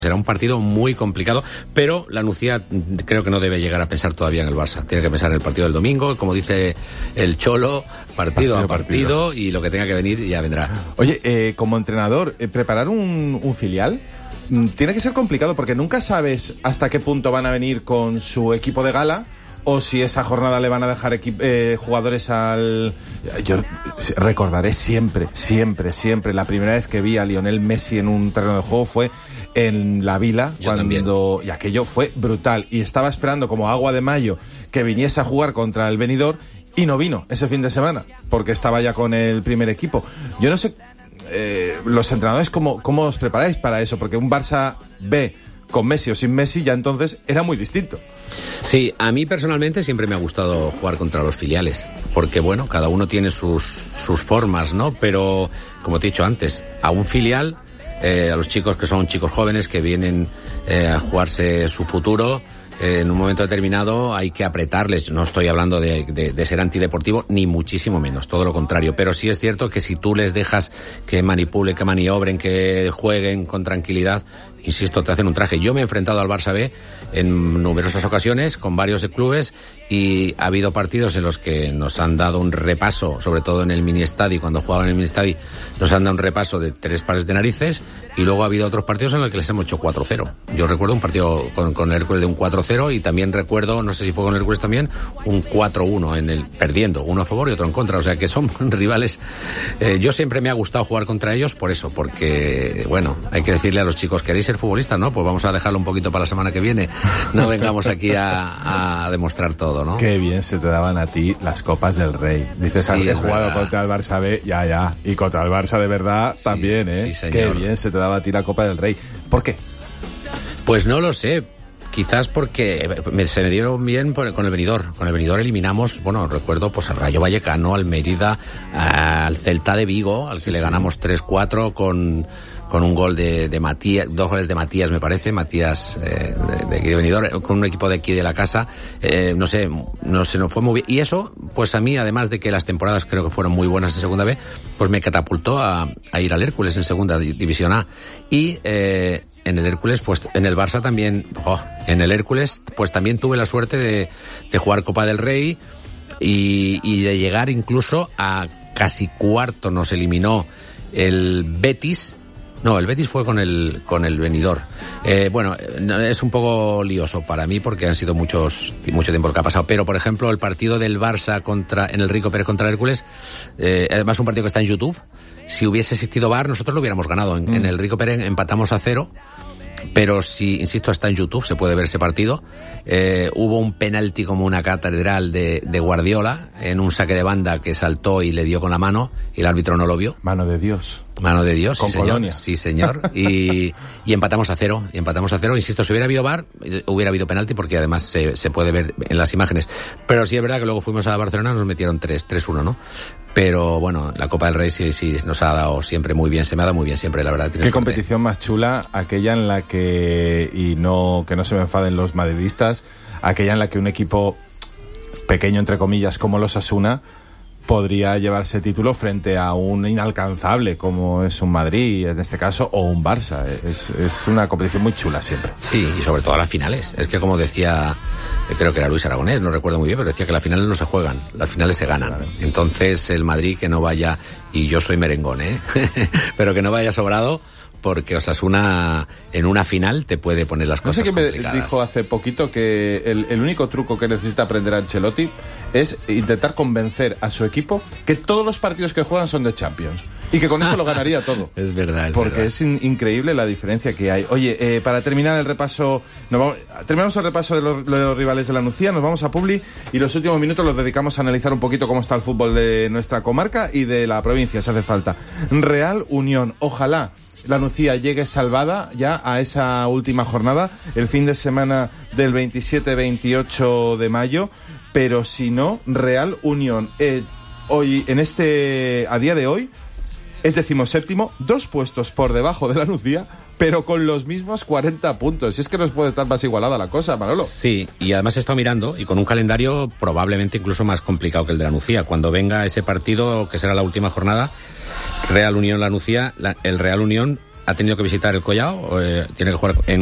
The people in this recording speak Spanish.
Será un partido muy complicado, pero la Nucía creo que no debe llegar a pensar todavía en el Barça. Tiene que pensar en el partido del domingo, como dice el Cholo, partido a partido, y lo que tenga que venir ya vendrá. Oye, como entrenador, preparar un filial tiene que ser complicado porque nunca sabes hasta qué punto van a venir con su equipo de gala o si esa jornada le van a dejar jugadores al... Yo recordaré siempre, la primera vez que vi a Lionel Messi en un terreno de juego fue en la Vila, y aquello fue brutal, y estaba esperando como agua de mayo que viniese a jugar contra el Benidorm y no vino ese fin de semana porque estaba ya con el primer equipo. Yo no sé, los entrenadores, ¿cómo os preparáis para eso? Porque un Barça B con Messi o sin Messi ya entonces era muy distinto. Sí, a mí personalmente siempre me ha gustado jugar contra los filiales, porque bueno, cada uno tiene sus formas, ¿no? Pero, como te he dicho antes, a un filial, a los chicos que son chicos jóvenes que vienen a jugarse su futuro, en un momento determinado hay que apretarles. No estoy hablando de ser antideportivo, ni muchísimo menos, todo lo contrario. Pero sí es cierto que si tú les dejas que manipulen, que maniobren, que jueguen con tranquilidad, insisto, te hacen un traje. Yo me he enfrentado al Barça B en numerosas ocasiones con varios clubes y ha habido partidos en los que nos han dado un repaso, sobre todo en el mini estadio, cuando jugaban en el mini estadio, nos han dado un repaso de 3 pares de narices, y luego ha habido otros partidos en los que les hemos hecho 4-0. Yo recuerdo un partido con el Hércules de un 4-0 y también recuerdo, no sé si fue con el Hércules también, un 4-1 perdiendo, uno a favor y otro en contra. O sea que son rivales. Yo siempre me ha gustado jugar contra ellos por eso, porque bueno, hay que decirle a los chicos, ¿queréis ser futbolistas? No, pues vamos a dejarlo un poquito para la semana que viene. No vengamos aquí a demostrar todo, ¿no? Qué bien se te daban a ti las Copas del Rey. Dices, sí, he jugado verdad contra el Barça B, ya. Y contra el Barça de verdad sí, también, ¿eh? Sí, señor. Qué bien se te daba a ti la Copa del Rey. ¿Por qué? Pues no lo sé. Quizás porque se me dieron bien con el Benidorm. Con el Benidorm eliminamos, bueno, recuerdo pues al Rayo Vallecano, al Mérida, al Celta de Vigo, al que le ganamos 3-4 con un gol de Matías, 2 goles de Matías, me parece, Matías de aquí de Benidorm, con un equipo de aquí de la casa. No sé, nos fue muy bien. Y eso, pues a mí, además de que las temporadas creo que fueron muy buenas en segunda B, pues me catapultó a ir al Hércules en segunda división A. Y en el Hércules, pues en el Barça también, en el Hércules, pues también tuve la suerte de jugar Copa del Rey y de llegar incluso a casi cuarto. Nos eliminó el Betis. No, el Betis fue con el Benidorm. Bueno, es un poco lioso para mí porque han sido mucho tiempo lo que ha pasado. Pero, por ejemplo, el partido del Barça en el Rico Pérez contra el Hércules, además un partido que está en YouTube. Si hubiese existido VAR, nosotros lo hubiéramos ganado. En el Rico Pérez empatamos a 0. Pero si, insisto, está en YouTube, se puede ver ese partido. Hubo un penalti como una catedral de Guardiola en un saque de banda que saltó y le dio con la mano y el árbitro no lo vio. Mano de Dios. Mano de Dios, con sí, señor. Colonia. Sí, señor. Y empatamos a 0. Insisto, si hubiera habido VAR, hubiera habido penalti porque además se puede ver en las imágenes. Pero sí es verdad que luego fuimos a Barcelona, nos metieron 3-1, ¿no? Pero bueno, la Copa del Rey sí nos ha dado siempre muy bien, se me ha dado muy bien siempre, la verdad. ¿Qué suerte. Competición más chula? Aquella en la que no se me enfaden los madridistas, aquella en la que un equipo pequeño, entre comillas, como los Osasuna, podría llevarse título frente a un inalcanzable como es un Madrid, en este caso, o un Barça. Es una competición muy chula siempre. Sí, y sobre todo las finales. Es que como decía, creo que era Luis Aragonés, no recuerdo muy bien, pero decía que las finales no se juegan, las finales se ganan. Entonces el Madrid que no vaya, y yo soy merengón, pero que no vaya sobrado, porque Osasuna en una final te puede poner las cosas complicadas. No sé qué me dijo hace poquito que el único truco que necesita aprender Ancelotti es intentar convencer a su equipo que todos los partidos que juegan son de Champions y que con eso lo ganaría todo. Es verdad, porque es increíble la diferencia que hay. Oye, para terminar el repaso, terminamos el repaso de los rivales de la Nucía, nos vamos a Publi y los últimos minutos los dedicamos a analizar un poquito cómo está el fútbol de nuestra comarca y de la provincia, si hace falta. Real Unión, ojalá la Nucía llegue salvada ya a esa última jornada, el fin de semana del 27-28 de mayo, pero si no, Real Unión, hoy, a día de hoy, es 17º, 2 puestos por debajo de la Nucía, pero con los mismos 40 puntos. Y es que no puede estar más igualada la cosa, Manolo. Sí, y además he estado mirando, y con un calendario probablemente incluso más complicado que el de la Nucía. Cuando venga ese partido, que será la última jornada, Real Unión La Nucía, el Real Unión ha tenido que visitar el Collao, tiene que jugar en